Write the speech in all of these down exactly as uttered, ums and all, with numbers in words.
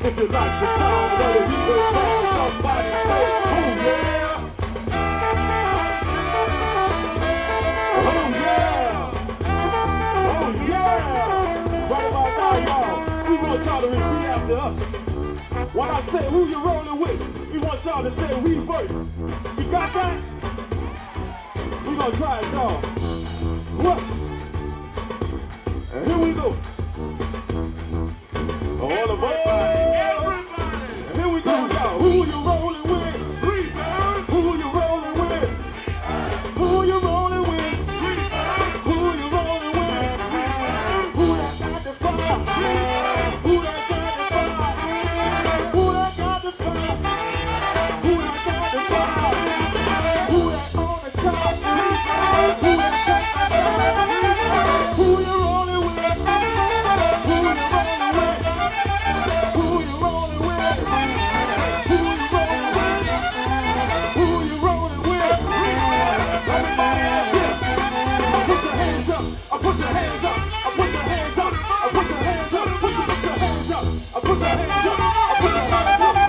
If you like the sound of the reverb band, somebody say, oh yeah. Oh yeah. Oh yeah. Right about now, y'all, we want y'all to repeat after us. When I say who you rolling with, we want y'all to say reverb. You got that? We gonna try it, y'all. What? And here we go. All of us. Everybody. And here we go, y'all. Who you rolling with? Reverb. Who you rolling with? Who you rolling with? Reverb. Who you rolling with? Reverb. Who that got the fire? Reverb. Who that got the fire? Who that got the fire? Who that got the fire? Who that on the top? Reverb. Who that got the fire? Who you rolling with? Who you rolling with? Who you rolling with? Who you rolling with? Who you rolling with? Everybody out here. I put your hands up. I put your hands up. I put your hands up. I put your hands up. Put your, put your hands up. I put your hands up. I put your hands up.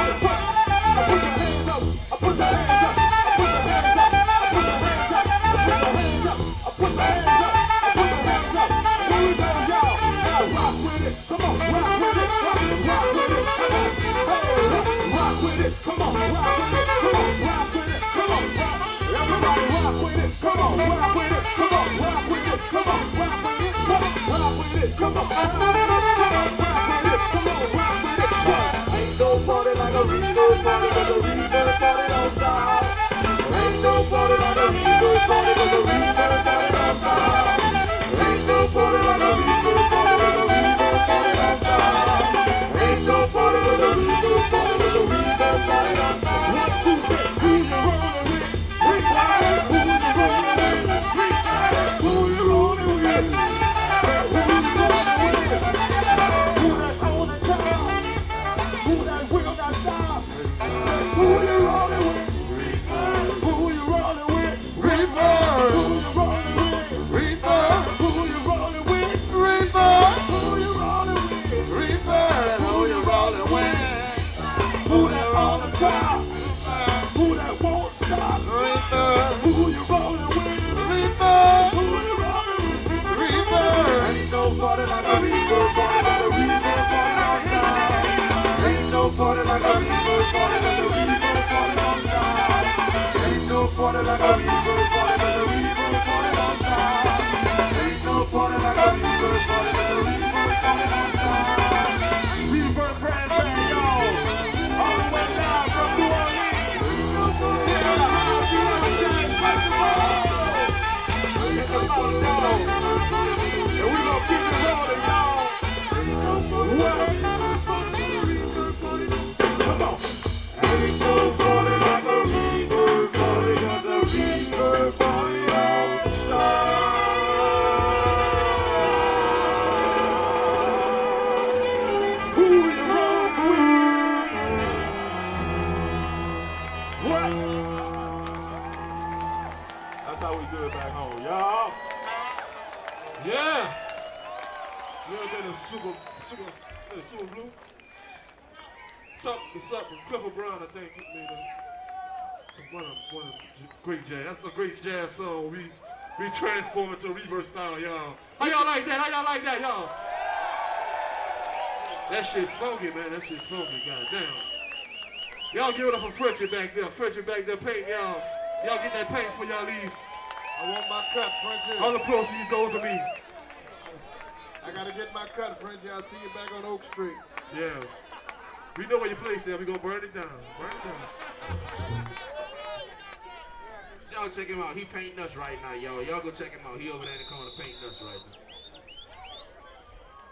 I put your hands up. I put your hands up. I put your hands up. I put your hands up. I put your hands up. I put your hands up. I put your hands up. Here we go, y'all. Now rock with it. Come on, rock with it. Rock with it. Rock with it. Hey, rock with it. Come on, rock with it. Come on, rock with it. Come on, rock. Everybody rock with it. Come on, rock with it. Come on, rock with it. Come on, rock with it. Come on, rock with it. Come on, rock with it. Come on, rock with it. Ain't no party like a reverb party, 'cause a reverb party don't stop. Ain't no party like a reverb party, 'cause a reverb party don't stop. Ain't no party like a reverb party, 'cause a reverb party don't stop. Ain't no party like a reverb party, 'cause a reverb party don't stop. One, two, three. Who you rolling with? Reverb. Who you rolling with? Reverb. Who you rolling with? Who you rolling with? Who that's on the top? Who that will not stop? Who you rolling with? Who you rolling with? Reverb. Who you rolling with? Reverb. Who you rolling with? Reverb. Who you rolling with? Reverb. Who you rolling with? Who that on the top? Who that won't stop? Reverb. Who you rolling with? Reverb. Who you rolling with? Reverb. Ain't no party like a reverb party, like a reverb party outside. Ain't no party like a reverb party, like a reverb party outside. Ain't no party like a reverb party, like a reverb party outside. Ain't no party like a reverb party, like a reverb party outside. Reverb brand brand, y'all. All the way down from New Orleans. We're in the house, you understand, festival. It's a lot of y'all. And we gonna keep it rolling, y'all. What? Come on. Ain't no party like a reverb party, 'cause a reverb party don't stop. Who you rolling with? What? That's how we do it back home, y'all. Yeah. Little bit of super, super, uh, super blue. Something, something. Clifford Brown, I think, made a, one of, one of great jazz. That's a great jazz song. We, we transform it to reverb style, y'all. How y'all like that? How y'all like that, y'all? That shit funky, man. That shit funky, goddamn. Y'all give it up for Frenchie back there. Frenchie back there painting, y'all. Y'all get that paint before y'all leave. I want my cut, Frenchie. All the proceeds go to me. I gotta get my cut, Frenchie. I'll see you back on Oak Street. Yeah. We know where your place is. We gonna burn it down. Burn it down. Y'all check him out. He painting us right now, y'all. Y'all go check him out. He over there in the corner painting us right now.